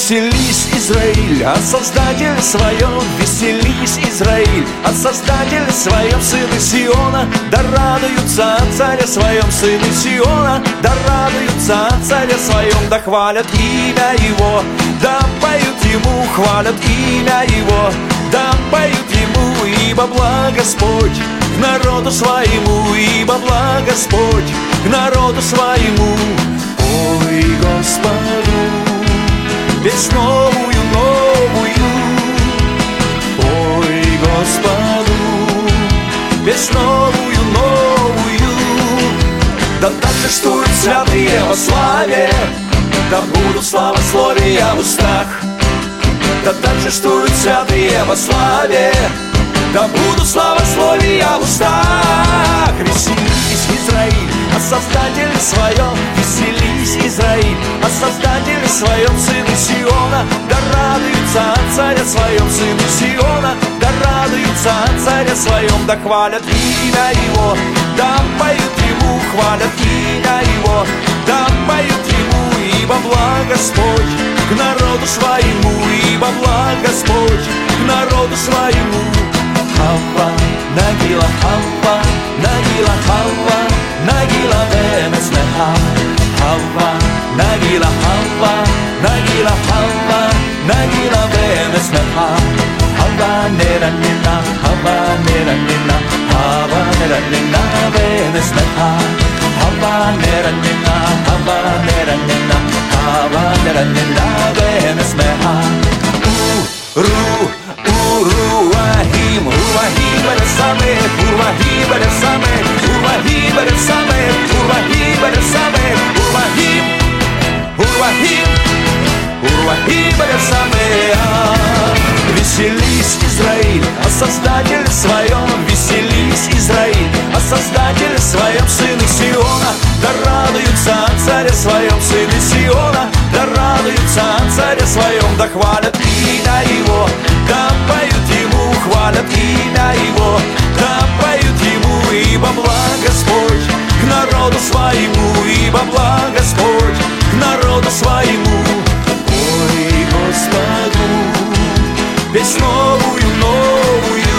Веселись, Израиль, от Создателя своем. Веселись, Израиль, от Создателя своем. Сыны Сиона, да радуются о царе своем. Сыны Сиона, да радуются о царе своем. Да хвалят имя Его, да поют Ему, хвалят имя Его, да поют Ему, ибо благ Господь к народу своему, ибо благ Господь к народу своему. Ой, Господу, песнь новую, новую. Ой, Господу, песнь новую, новую. Да торжествуют святые во славе, да будут славословия в устах. Да торжествуют святые во славе, да будут славословия в устах. Веселись, Израиль, о Создателе своем. Веселись, Израиль, о Создателе своем. Сыны Сиона, да радуются о царе своем. Сыны Сиона, да радуются о царе своем. Да хвалят имя Его, да поют Ему, хвалят имя Его, да поют Ему, ибо благ Господь к народу своему, ибо благ Господь к народу своему. Хава, Нагила, Хава, Нагила, Хава, Нагила вемесмеха. Хава, Нагила, Хава, Нагила, Хава, Нагила вемесмеха. Хава неранина, Хава неранина, Хава неранина вемесмеха. Хава неранина, Хава неранина, Хава неранина вемесмеха. Уруахим, Уруахим бересаме, Уруахим бересаме, Уруахим бересаме, Уруахим бересаме, Уруахим, Уруахим, Уруахим бересаме. Веселись, Израиль, о Создателе своем. Веселись, Израиль, о Создателе своем. Сыны Сиона, да радуются о царе своем. Сыны Сиона, да радуются о царе своем. Да хвалят имя Его, да поют Ему, хвалят имя Его, да поют Ему, ибо благ Господь к народу своему, ибо благ Господь к народу своему. Ой, Господу, песнь новую, новую.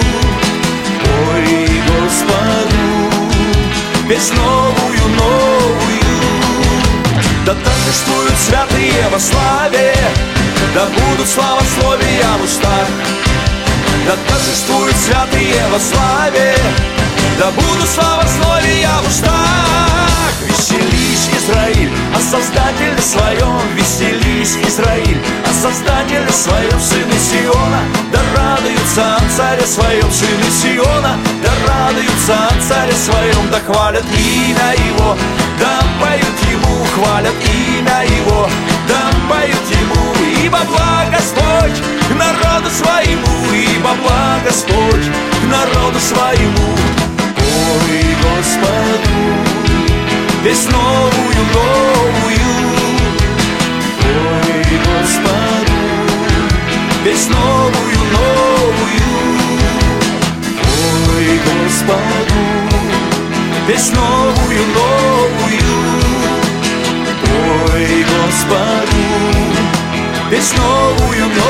Ой, Господу, песнь новую, новую. Да торжествуют святые во славе, да будут славословия в устах. Да торжествуют святые во славе, да будут славословия в устах. Веселись, Израиль, о Создателе своем. Веселись, Израиль, о Создателе своем. Сыны Сиона, да радуются о царе своем. Сыны Сиона, да радуются о царе своем. Да хвалят имя Его, да поют Ему, хвалят имя Его, да поют Ему, ибо благ Господь к народу своему, ибо благ Господь к народу своему. Ой, Господу, песнь новую, новую. Ой, Господу, песнь новую, новую. Ой, Господу, песнь новую, новую. Ой, Господу, песнь новую, новую.